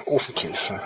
Ofenkäse.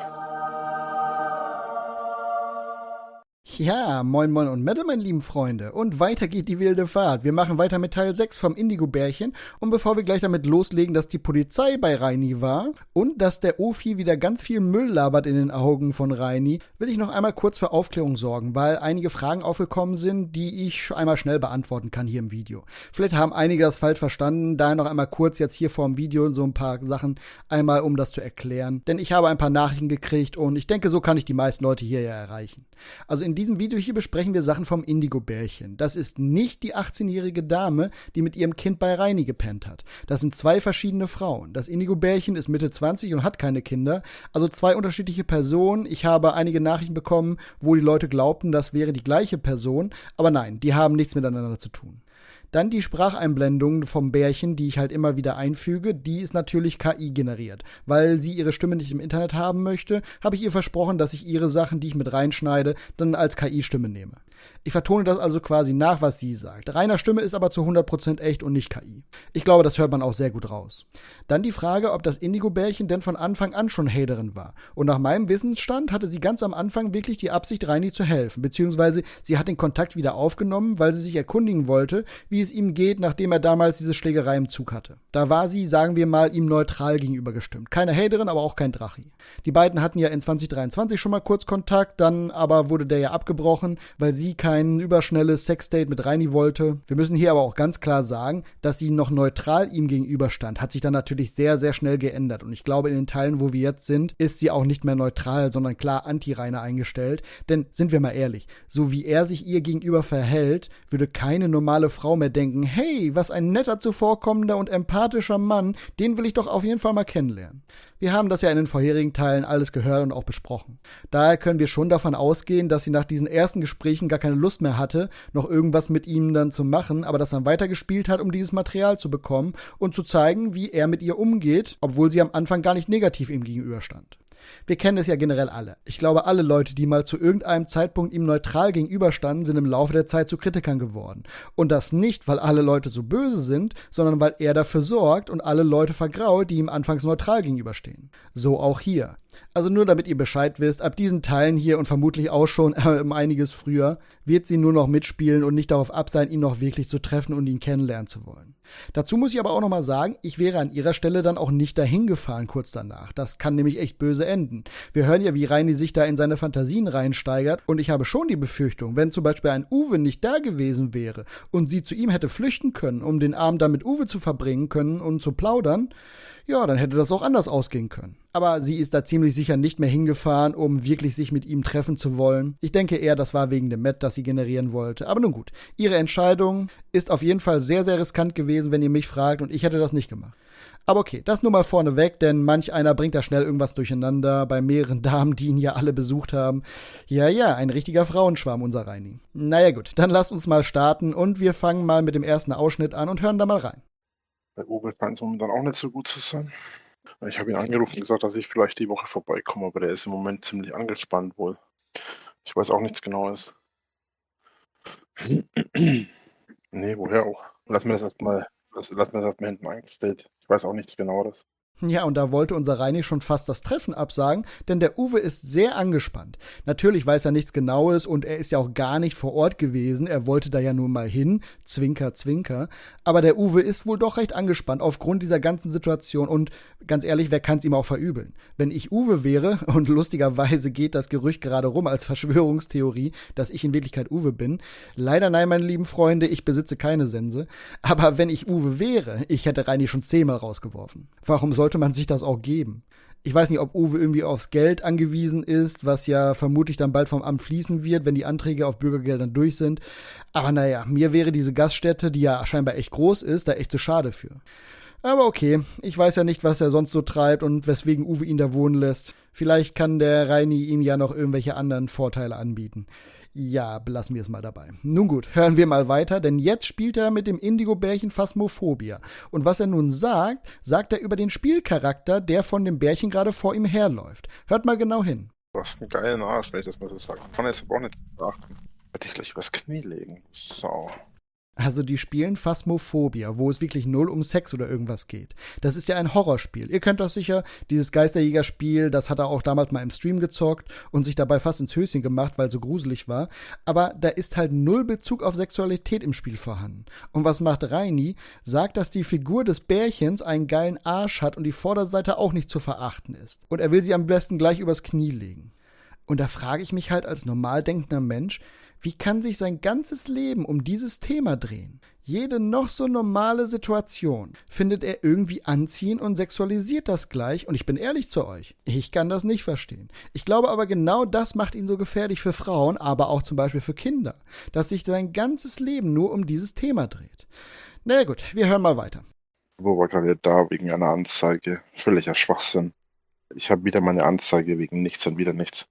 Ja, moin moin und Metal, meine lieben Freunde. Und weiter geht die wilde Fahrt. Wir machen weiter mit Teil 6 vom Indigo-Bärchen. Und bevor wir gleich damit loslegen, dass die Polizei bei Reini war und dass der Ofi wieder ganz viel Müll labert in den Augen von Reini, will ich noch einmal kurz für Aufklärung sorgen, weil einige Fragen aufgekommen sind, die ich einmal schnell beantworten kann hier im Video. Vielleicht haben einige das falsch verstanden, daher noch einmal kurz jetzt hier vor dem Video so ein paar Sachen einmal, um das zu erklären. Denn ich habe ein paar Nachrichten gekriegt und ich denke, so kann ich die meisten Leute hier ja erreichen. Also in diesem Video hier besprechen wir Sachen vom Indigo-Bärchen. Das ist nicht die 18-jährige Dame, die mit ihrem Kind bei Reini gepennt hat. Das sind zwei verschiedene Frauen. Das Indigo-Bärchen ist Mitte 20 und hat keine Kinder. Also zwei unterschiedliche Personen. Ich habe einige Nachrichten bekommen, wo die Leute glaubten, das wäre die gleiche Person. Aber nein, die haben nichts miteinander zu tun. Dann die Spracheinblendung vom Bärchen, die ich halt immer wieder einfüge, die ist natürlich KI generiert. Weil sie ihre Stimme nicht im Internet haben möchte, habe ich ihr versprochen, dass ich ihre Sachen, die ich mit reinschneide, dann als KI-Stimme nehme. Ich vertone das also quasi nach, was sie sagt. Rainer Stimme ist aber zu 100% echt und nicht KI. Ich glaube, das hört man auch sehr gut raus. Dann die Frage, ob das Indigo-Bärchen denn von Anfang an schon Haterin war. Und nach meinem Wissensstand hatte sie ganz am Anfang wirklich die Absicht, Reini zu helfen. Beziehungsweise sie hat den Kontakt wieder aufgenommen, weil sie sich erkundigen wollte, wie es ihm geht, nachdem er damals diese Schlägerei im Zug hatte. Da war sie, sagen wir mal, ihm neutral gegenüber gestimmt. Keine Haterin, aber auch kein Drachi. Die beiden hatten ja in 2023 schon mal kurz Kontakt, dann aber wurde der ja abgebrochen, weil sie kein überschnelles Sexdate mit Reini wollte. Wir müssen hier aber auch ganz klar sagen, dass sie noch neutral ihm gegenüberstand. Hat sich dann natürlich sehr, sehr schnell geändert. Und ich glaube, in den Teilen, wo wir jetzt sind, ist sie auch nicht mehr neutral, sondern klar anti-Rainer eingestellt. Denn, sind wir mal ehrlich, so wie er sich ihr gegenüber verhält, würde keine normale Frau mehr denken, hey, was ein netter, zuvorkommender und empathischer Mann, den will ich doch auf jeden Fall mal kennenlernen. Wir haben das ja in den vorherigen Teilen alles gehört und auch besprochen. Daher können wir schon davon ausgehen, dass sie nach diesen ersten Gesprächen gar keine Lust mehr hatte, noch irgendwas mit ihm dann zu machen, aber das dann weitergespielt hat, um dieses Material zu bekommen und zu zeigen, wie er mit ihr umgeht, obwohl sie am Anfang gar nicht negativ ihm gegenüberstand. Wir kennen es ja generell alle. Ich glaube, alle Leute, die mal zu irgendeinem Zeitpunkt ihm neutral gegenüberstanden, sind im Laufe der Zeit zu Kritikern geworden. Und das nicht, weil alle Leute so böse sind, sondern weil er dafür sorgt und alle Leute vergrault, die ihm anfangs neutral gegenüberstehen. So auch hier. Also nur damit ihr Bescheid wisst, ab diesen Teilen hier und vermutlich auch schon einiges früher, wird sie nur noch mitspielen und nicht darauf ab sein, ihn noch wirklich zu treffen und ihn kennenlernen zu wollen. Dazu muss ich aber auch nochmal sagen, ich wäre an ihrer Stelle dann auch nicht dahin gefahren kurz danach. Das kann nämlich echt böse enden. Wir hören ja, wie Reini sich da in seine Fantasien reinsteigert und ich habe schon die Befürchtung, wenn zum Beispiel ein Uwe nicht da gewesen wäre und sie zu ihm hätte flüchten können, um den Abend dann mit Uwe zu verbringen können und zu plaudern, ja, dann hätte das auch anders ausgehen können. Aber sie ist da ziemlich sicher nicht mehr hingefahren, um wirklich sich mit ihm treffen zu wollen. Ich denke eher, das war wegen dem Met, das sie generieren wollte. Aber nun gut, ihre Entscheidung ist auf jeden Fall sehr, sehr riskant gewesen, wenn ihr mich fragt, und ich hätte das nicht gemacht. Aber okay, das nur mal vorneweg, denn manch einer bringt da schnell irgendwas durcheinander bei mehreren Damen, die ihn ja alle besucht haben. Ja, ein richtiger Frauenschwarm, unser Reini. Naja gut, dann lasst uns mal starten und wir fangen mal mit dem ersten Ausschnitt an und hören da mal rein. Bei Uwe scheint es momentan auch nicht so gut zu sein. Ich habe ihn angerufen und gesagt, dass ich vielleicht die Woche vorbeikomme, aber der ist im Moment ziemlich angespannt wohl. Ich weiß auch nichts Genaues. Nee, woher auch? Lass mir das erstmal hinten eingestellt. Ich weiß auch nichts Genaues. Ja, und da wollte unser Reini schon fast das Treffen absagen, denn der Uwe ist sehr angespannt. Natürlich weiß er nichts Genaues und er ist ja auch gar nicht vor Ort gewesen. Er wollte da ja nur mal hin, Zwinker, Zwinker. Aber der Uwe ist wohl doch recht angespannt aufgrund dieser ganzen Situation und ganz ehrlich, wer kann es ihm auch verübeln? Wenn ich Uwe wäre, und lustigerweise geht das Gerücht gerade rum als Verschwörungstheorie, dass ich in Wirklichkeit Uwe bin. Leider nein, meine lieben Freunde, ich besitze keine Sense. Aber wenn ich Uwe wäre, ich hätte Reini schon 10-mal rausgeworfen. Warum sollte man sich das auch geben? Ich weiß nicht, ob Uwe irgendwie aufs Geld angewiesen ist, was ja vermutlich dann bald vom Amt fließen wird, wenn die Anträge auf Bürgergeldern durch sind. Aber naja, mir wäre diese Gaststätte, die ja scheinbar echt groß ist, da echt zu schade für. Aber okay, ich weiß ja nicht, was er sonst so treibt und weswegen Uwe ihn da wohnen lässt. Vielleicht kann der Reini ihm ja noch irgendwelche anderen Vorteile anbieten. Ja, belassen wir es mal dabei. Nun gut, hören wir mal weiter, denn jetzt spielt er mit dem Indigo-Bärchen Phasmophobia. Und was er nun sagt, sagt er über den Spielcharakter, der von dem Bärchen gerade vor ihm herläuft. Hört mal genau hin. Du hast einen geilen Arsch, wenn ich das mal so sagen kann. Jetzt aber auch nicht beachten. Hätte ich gleich übers Knie legen. So. Also die spielen Phasmophobia, wo es wirklich null um Sex oder irgendwas geht. Das ist ja ein Horrorspiel. Ihr kennt das sicher, dieses Geisterjäger-Spiel, das hat er auch damals mal im Stream gezockt und sich dabei fast ins Höschen gemacht, weil es so gruselig war. Aber da ist halt null Bezug auf Sexualität im Spiel vorhanden. Und was macht Reini? Sagt, dass die Figur des Bärchens einen geilen Arsch hat und die Vorderseite auch nicht zu verachten ist. Und er will sie am besten gleich übers Knie legen. Und da frage ich mich halt als normal denkender Mensch, wie kann sich sein ganzes Leben um dieses Thema drehen? Jede noch so normale Situation findet er irgendwie anziehend und sexualisiert das gleich. Und ich bin ehrlich zu euch, ich kann das nicht verstehen. Ich glaube aber genau das macht ihn so gefährlich für Frauen, aber auch zum Beispiel für Kinder, dass sich sein ganzes Leben nur um dieses Thema dreht. Na ja, gut, wir hören mal weiter. Wo war gerade da wegen einer Anzeige? Völliger Schwachsinn. Ich habe wieder meine Anzeige wegen nichts und wieder nichts.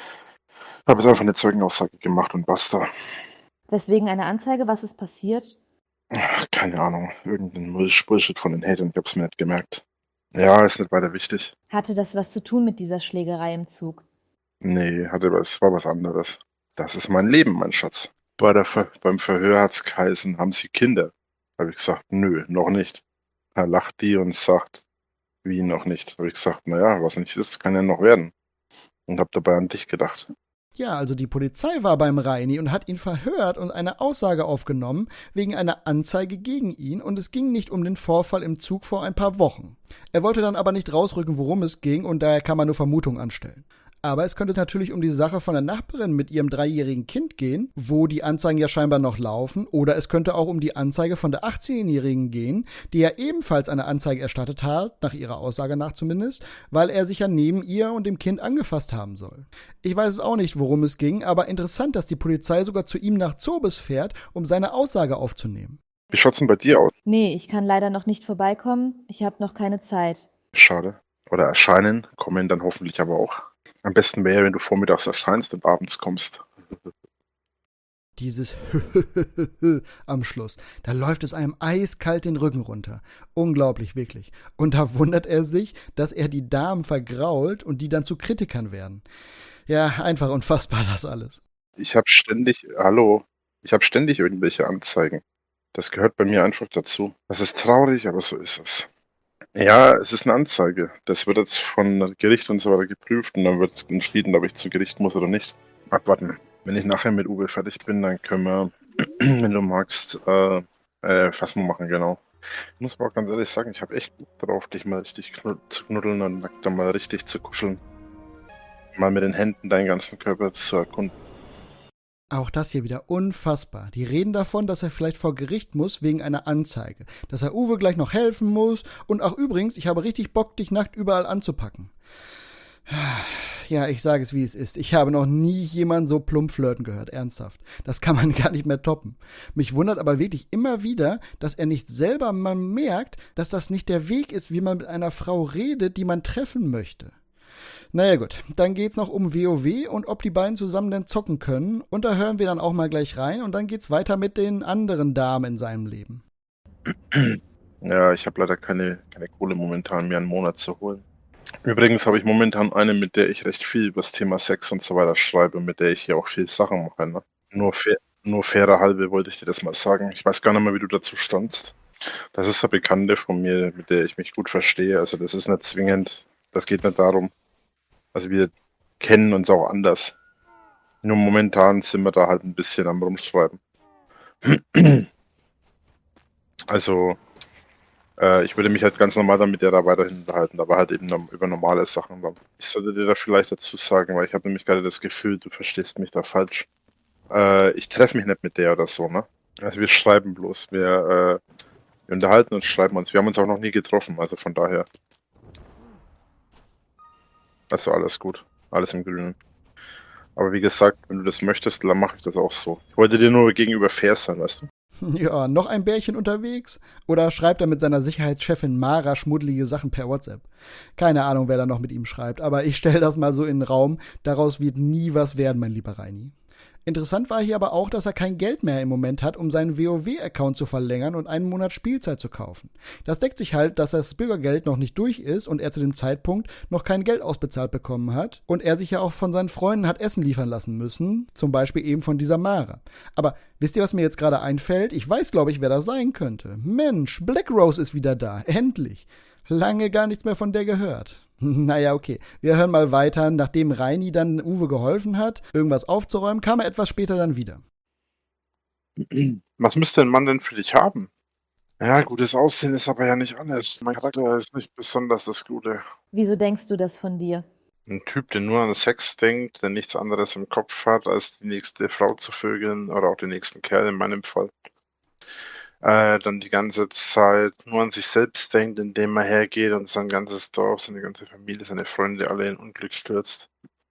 Ich habe jetzt einfach eine Zeugenaussage gemacht und basta. Weswegen eine Anzeige? Was ist passiert? Ach, keine Ahnung. Irgendein Bullshit von den Hatern. Ich habe es mir nicht gemerkt. Ja, ist nicht weiter wichtig. Hatte das was zu tun mit dieser Schlägerei im Zug? Nee, es war was anderes. Das ist mein Leben, mein Schatz. Beim Verhör hat's geheißen, haben Sie Kinder? Habe ich gesagt, nö, noch nicht. Da lacht die und sagt, wie noch nicht? Habe ich gesagt, naja, was nicht ist, kann ja noch werden. Und habe dabei an dich gedacht. Ja, also die Polizei war beim Reini und hat ihn verhört und eine Aussage aufgenommen wegen einer Anzeige gegen ihn und es ging nicht um den Vorfall im Zug vor ein paar Wochen. Er wollte dann aber nicht rausrücken, worum es ging und daher kann man nur Vermutungen anstellen. Aber es könnte natürlich um die Sache von der Nachbarin mit ihrem 3-jährigen Kind gehen, wo die Anzeigen ja scheinbar noch laufen, oder es könnte auch um die Anzeige von der 18-Jährigen gehen, die ja ebenfalls eine Anzeige erstattet hat, nach ihrer Aussage nach zumindest, weil er sich ja neben ihr und dem Kind angefasst haben soll. Ich weiß es auch nicht, worum es ging, aber interessant, dass die Polizei sogar zu ihm nach Zobis fährt, um seine Aussage aufzunehmen. Wie schaut's denn bei dir aus? Nee, ich kann leider noch nicht vorbeikommen. Ich habe noch keine Zeit. Schade. Oder erscheinen, kommen dann hoffentlich aber auch. Am besten wäre, wenn du vormittags erscheinst und abends kommst. Dieses am Schluss, da läuft es einem eiskalt den Rücken runter. Unglaublich, wirklich. Und da wundert er sich, dass er die Damen vergrault und die dann zu Kritikern werden. Ja, einfach unfassbar das alles. Ich habe ständig irgendwelche Anzeigen. Das gehört bei mir einfach dazu. Das ist traurig, aber so ist es. Ja, es ist eine Anzeige. Das wird jetzt von Gericht und so weiter geprüft und dann wird entschieden, ob ich zu Gericht muss oder nicht. Abwarten. Wenn ich nachher mit Uwe fertig bin, dann können wir, wenn du magst, Phasmo machen, genau. Ich muss aber auch ganz ehrlich sagen, ich habe echt Bock drauf, dich mal richtig zu knuddeln und dann mal richtig zu kuscheln. Mal mit den Händen deinen ganzen Körper zu erkunden. Auch das hier wieder unfassbar. Die reden davon, dass er vielleicht vor Gericht muss wegen einer Anzeige. Dass er Uwe gleich noch helfen muss. Und auch übrigens, ich habe richtig Bock, dich nackt überall anzupacken. Ja, ich sage es, wie es ist. Ich habe noch nie jemanden so plump flirten gehört, ernsthaft. Das kann man gar nicht mehr toppen. Mich wundert aber wirklich immer wieder, dass er nicht selber mal merkt, dass das nicht der Weg ist, wie man mit einer Frau redet, die man treffen möchte. Naja gut, dann geht's noch um WoW und ob die beiden zusammen denn zocken können. Und da hören wir dann auch mal gleich rein und dann geht's weiter mit den anderen Damen in seinem Leben. Ja, ich habe leider keine Kohle momentan, mir einen Monat zu holen. Übrigens habe ich momentan eine, mit der ich recht viel über das Thema Sex und so weiter schreibe, mit der ich hier auch viel Sachen mache. Ne? Nur fairer halbe wollte ich dir das mal sagen. Ich weiß gar nicht mehr, wie du dazu standst. Das ist eine Bekannte von mir, mit der ich mich gut verstehe. Also das ist nicht zwingend, das geht nicht darum. Also wir kennen uns auch anders. Nur momentan sind wir da halt ein bisschen am Rumschreiben. Also ich würde mich halt ganz normal dann mit der da weiterhin unterhalten, aber halt eben über normale Sachen. Ich sollte dir da vielleicht dazu sagen, weil ich habe nämlich gerade das Gefühl, du verstehst mich da falsch. Ich treffe mich nicht mit der oder so, ne? Also wir schreiben bloß. Wir unterhalten und schreiben uns. Wir haben uns auch noch nie getroffen, also von daher. Also alles gut. Alles im Grünen. Aber wie gesagt, wenn du das möchtest, dann mache ich das auch so. Ich wollte dir nur gegenüber fair sein, weißt du? Ja, noch ein Bärchen unterwegs? Oder schreibt er mit seiner Sicherheitschefin Mara schmuddelige Sachen per WhatsApp? Keine Ahnung, wer da noch mit ihm schreibt, aber ich stelle das mal so in den Raum. Daraus wird nie was werden, mein lieber Reini. Interessant war hier aber auch, dass er kein Geld mehr im Moment hat, um seinen WoW-Account zu verlängern und einen Monat Spielzeit zu kaufen. Das deckt sich halt, dass das Bürgergeld noch nicht durch ist und er zu dem Zeitpunkt noch kein Geld ausbezahlt bekommen hat und er sich ja auch von seinen Freunden hat Essen liefern lassen müssen, zum Beispiel eben von dieser Mara. Aber wisst ihr, was mir jetzt gerade einfällt? Ich weiß, glaube ich, wer das sein könnte. Mensch, Black Rose ist wieder da, endlich. Lange gar nichts mehr von der gehört. Naja, okay. Wir hören mal weiter. Nachdem Reini dann Uwe geholfen hat, irgendwas aufzuräumen, kam er etwas später dann wieder. Was müsste ein Mann denn für dich haben? Ja, gutes Aussehen ist aber ja nicht alles. Mein Charakter ist nicht besonders das Gute. Wieso denkst du das von dir? Ein Typ, der nur an Sex denkt, der nichts anderes im Kopf hat, als die nächste Frau zu vögeln oder auch den nächsten Kerl in meinem Fall. Dann die ganze Zeit nur an sich selbst denkt, indem er hergeht und sein ganzes Dorf, seine ganze Familie, seine Freunde alle in Unglück stürzt.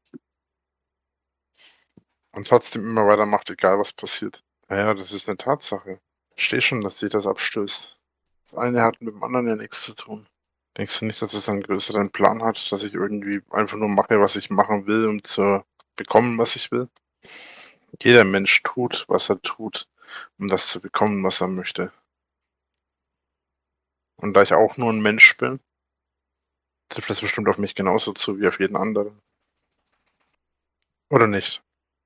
Und trotzdem immer weitermacht, egal was passiert. Naja, das ist eine Tatsache. Ich verstehe schon, dass dich das abstößt. Das eine hat mit dem anderen ja nichts zu tun. Denkst du nicht, dass es einen größeren Plan hat, dass ich irgendwie einfach nur mache, was ich machen will, um zu bekommen, was ich will? Jeder Mensch tut, was er tut, um das zu bekommen, was er möchte. Und da ich auch nur ein Mensch bin, trifft das bestimmt auf mich genauso zu wie auf jeden anderen. Oder nicht?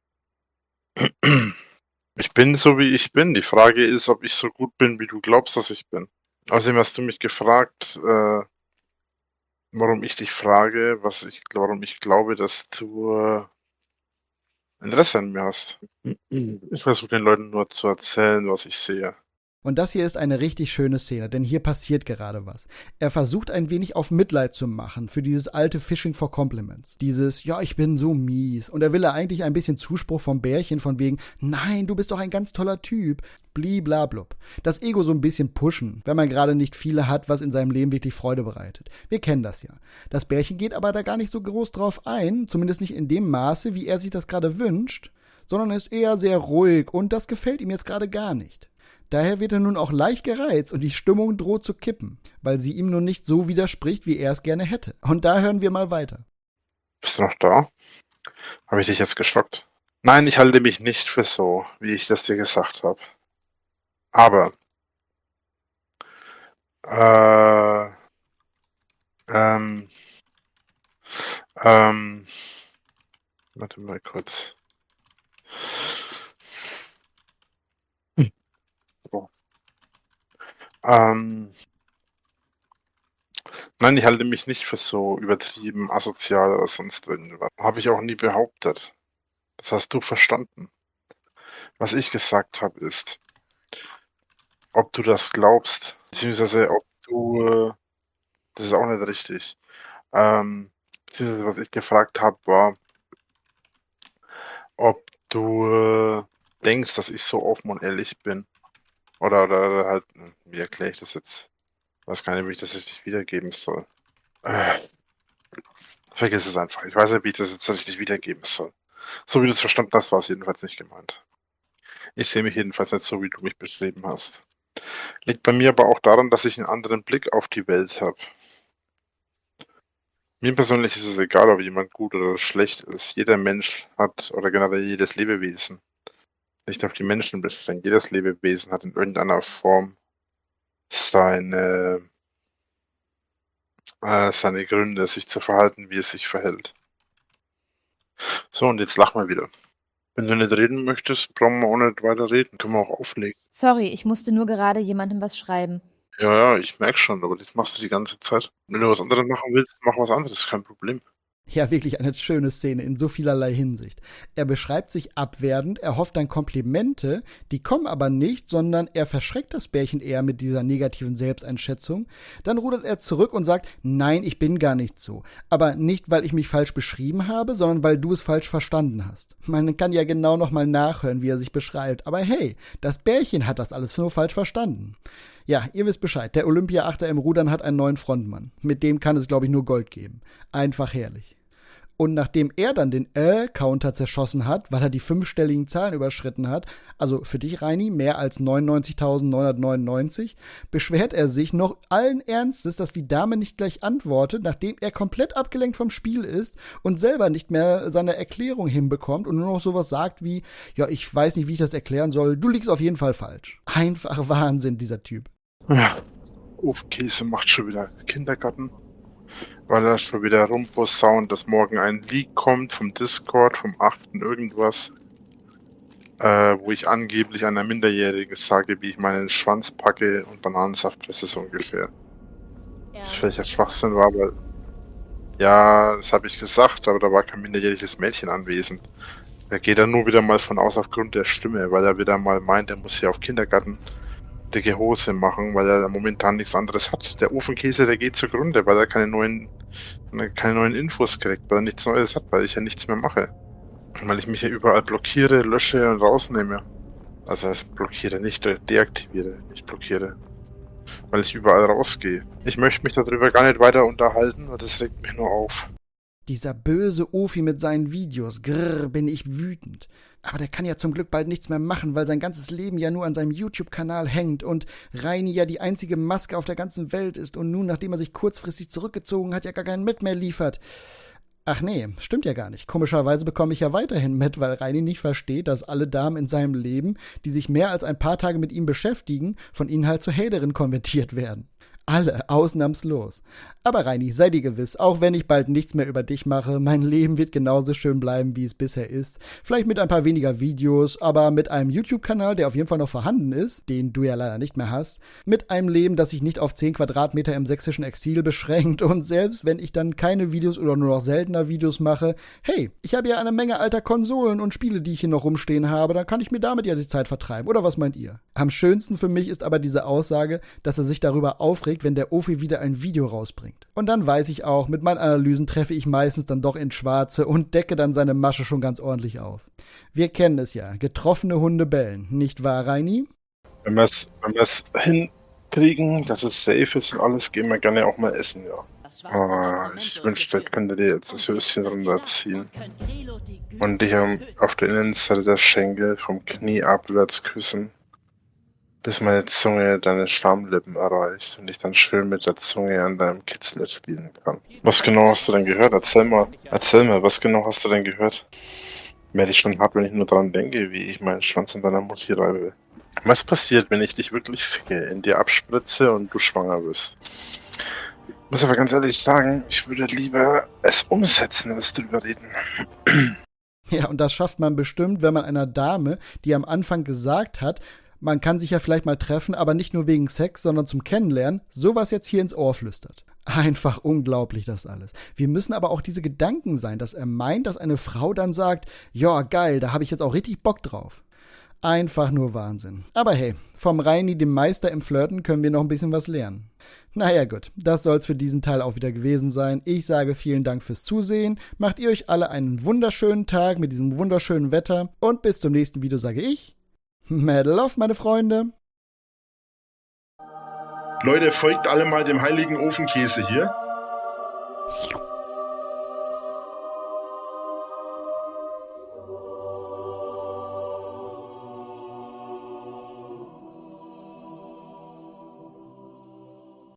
Ich bin so, wie ich bin. Die Frage ist, ob ich so gut bin, wie du glaubst, dass ich bin. Außerdem hast du mich gefragt, warum ich dich frage, warum ich glaube, dass du Interesse an mir hast. Ich versuche den Leuten nur zu erzählen, was ich sehe. Und das hier ist eine richtig schöne Szene, denn hier passiert gerade was. Er versucht ein wenig auf Mitleid zu machen für dieses alte Fishing for Compliments. Dieses, ja, ich bin so mies. Und er will eigentlich ein bisschen Zuspruch vom Bärchen von wegen, nein, du bist doch ein ganz toller Typ. Bliblablub. Das Ego so ein bisschen pushen, wenn man gerade nicht viele hat, was in seinem Leben wirklich Freude bereitet. Wir kennen das ja. Das Bärchen geht aber da gar nicht so groß drauf ein, zumindest nicht in dem Maße, wie er sich das gerade wünscht, sondern ist eher sehr ruhig und das gefällt ihm jetzt gerade gar nicht. Daher wird er nun auch leicht gereizt und die Stimmung droht zu kippen, weil sie ihm nun nicht so widerspricht, wie er es gerne hätte. Und da hören wir mal weiter. Bist du noch da? Habe ich dich jetzt gestockt? Nein, ich halte mich nicht für so, wie ich das dir gesagt habe. Aber, warte mal kurz. So. Nein, ich halte mich nicht für so übertrieben, asozial oder sonst irgendwas. Habe ich auch nie behauptet. Das hast du verstanden. Was ich gesagt habe ist, ob du das glaubst, beziehungsweise ob du, das ist auch nicht richtig. Beziehungsweise was ich gefragt habe, war, ob du denkst, dass ich so offen und ehrlich bin. Oder halt, wie erkläre ich das jetzt? Ich weiß gar nicht, wie ich das richtig wiedergeben soll. Vergiss es einfach. Ich weiß nicht, wie ich das jetzt richtig wiedergeben soll. So wie du es verstanden hast, war es jedenfalls nicht gemeint. Ich sehe mich jedenfalls nicht so, wie du mich beschrieben hast. Liegt bei mir aber auch daran, dass ich einen anderen Blick auf die Welt habe. Mir persönlich ist es egal, ob jemand gut oder schlecht ist. Jeder Mensch hat, oder generell jedes Lebewesen, nicht auf die Menschen beschränkt, jedes Lebewesen hat in irgendeiner Form seine Gründe, sich zu verhalten, wie es sich verhält. So, und jetzt lach mal wieder. Wenn du nicht reden möchtest, brauchen wir auch nicht weiter reden. Können wir auch auflegen. Sorry, ich musste nur gerade jemandem was schreiben. Ja, ich merke schon, aber das machst du die ganze Zeit. Wenn du was anderes machen willst, mach was anderes, kein Problem. Ja, wirklich eine schöne Szene in so vielerlei Hinsicht. Er beschreibt sich abwertend, er hofft dann Komplimente, die kommen aber nicht, sondern er verschreckt das Bärchen eher mit dieser negativen Selbsteinschätzung. Dann rudert er zurück und sagt, nein, ich bin gar nicht so. Aber nicht, weil ich mich falsch beschrieben habe, sondern weil du es falsch verstanden hast. Man kann ja genau nochmal nachhören, wie er sich beschreibt. Aber hey, das Bärchen hat das alles nur falsch verstanden. Ja, ihr wisst Bescheid, der Olympia-Achter im Rudern hat einen neuen Frontmann. Mit dem kann es, glaube ich, nur Gold geben. Einfach herrlich. Und nachdem er dann den Counter zerschossen hat, weil er die 5-stelligen Zahlen überschritten hat, also für dich, Reini, mehr als 99.999, beschwert er sich noch allen Ernstes, dass die Dame nicht gleich antwortet, nachdem er komplett abgelenkt vom Spiel ist und selber nicht mehr seine Erklärung hinbekommt und nur noch sowas sagt wie, ja, ich weiß nicht, wie ich das erklären soll, du liegst auf jeden Fall falsch. Einfach Wahnsinn, dieser Typ. Ja, Ofenkäse macht schon wieder Kindergarten, weil er schon wieder rumposaunt, dass morgen ein Leak kommt vom Discord, vom 8. irgendwas, wo ich angeblich einer Minderjährigen sage, wie ich meinen Schwanz packe und Bananensaft presse, so ungefähr. Ja. Welcher Schwachsinn war, weil ja, das habe ich gesagt, aber da war kein minderjähriges Mädchen anwesend. Er geht dann nur wieder mal von aus aufgrund der Stimme, weil er wieder mal meint, er muss hier auf Kindergarten dicke Hose machen, weil er momentan nichts anderes hat. Der Ofenkäse, der geht zugrunde, weil er keine neuen Infos kriegt, weil er nichts Neues hat, weil ich ja nichts mehr mache. Weil ich mich ja überall blockiere, lösche und rausnehme. Also blockiere, nicht deaktiviere, nicht blockiere. Weil ich überall rausgehe. Ich möchte mich darüber gar nicht weiter unterhalten, weil das regt mich nur auf. Dieser böse Ofi mit seinen Videos, grrr, bin ich wütend. Aber der kann ja zum Glück bald nichts mehr machen, weil sein ganzes Leben ja nur an seinem YouTube-Kanal hängt und Reini ja die einzige Maske auf der ganzen Welt ist und nun, nachdem er sich kurzfristig zurückgezogen hat, ja gar keinen Mit mehr liefert. Ach nee, stimmt ja gar nicht. Komischerweise bekomme ich ja weiterhin mit, weil Reini nicht versteht, dass alle Damen in seinem Leben, die sich mehr als ein paar Tage mit ihm beschäftigen, von ihnen halt zur Haterin konvertiert werden. Alle, ausnahmslos. Aber Reini, sei dir gewiss, auch wenn ich bald nichts mehr über dich mache, mein Leben wird genauso schön bleiben, wie es bisher ist. Vielleicht mit ein paar weniger Videos, aber mit einem YouTube-Kanal, der auf jeden Fall noch vorhanden ist, den du ja leider nicht mehr hast. Mit einem Leben, das sich nicht auf 10 Quadratmeter im sächsischen Exil beschränkt. Und selbst wenn ich dann keine Videos oder nur noch seltener Videos mache, hey, ich habe ja eine Menge alter Konsolen und Spiele, die ich hier noch rumstehen habe, dann kann ich mir damit ja die Zeit vertreiben. Oder was meint ihr? Am schönsten für mich ist aber diese Aussage, dass er sich darüber aufregt, wenn der Ofi wieder ein Video rausbringt. Und dann weiß ich auch, mit meinen Analysen treffe ich meistens dann doch ins Schwarze und decke dann seine Masche schon ganz ordentlich auf. Wir kennen es ja, getroffene Hunde bellen, nicht wahr, Reini? Wenn wir es hinkriegen, dass es safe ist und alles, gehen wir gerne auch mal essen, ja. Ich wünschte, ich könnte dir jetzt das Höschen runterziehen und dich auf der Innenseite der Schenkel vom Knie abwärts küssen, bis meine Zunge deine Schamlippen erreicht und ich dann schön mit der Zunge an deinem Kitzler spielen kann. Was genau hast du denn gehört? Erzähl mal, was genau hast du denn gehört? Werde ich schon hart, wenn ich nur daran denke, wie ich meinen Schwanz in deiner Mutti reibe. Was passiert, wenn ich dich wirklich ficke, in dir abspritze und du schwanger bist? Ich muss aber ganz ehrlich sagen, ich würde lieber es umsetzen, als drüber reden. Ja, und das schafft man bestimmt, wenn man einer Dame, die am Anfang gesagt hat, man kann sich ja vielleicht mal treffen, aber nicht nur wegen Sex, sondern zum Kennenlernen, sowas jetzt hier ins Ohr flüstert. Einfach unglaublich, das alles. Wir müssen aber auch diese Gedanken sein, dass er meint, dass eine Frau dann sagt, ja geil, da habe ich jetzt auch richtig Bock drauf. Einfach nur Wahnsinn. Aber hey, vom Reini, dem Meister im Flirten, können wir noch ein bisschen was lernen. Naja gut, das soll's für diesen Teil auch wieder gewesen sein. Ich sage vielen Dank fürs Zusehen. Macht ihr euch alle einen wunderschönen Tag mit diesem wunderschönen Wetter. Und bis zum nächsten Video sage ich, Medal of, meine Freunde. Leute, folgt alle mal dem heiligen Ofenkäse hier.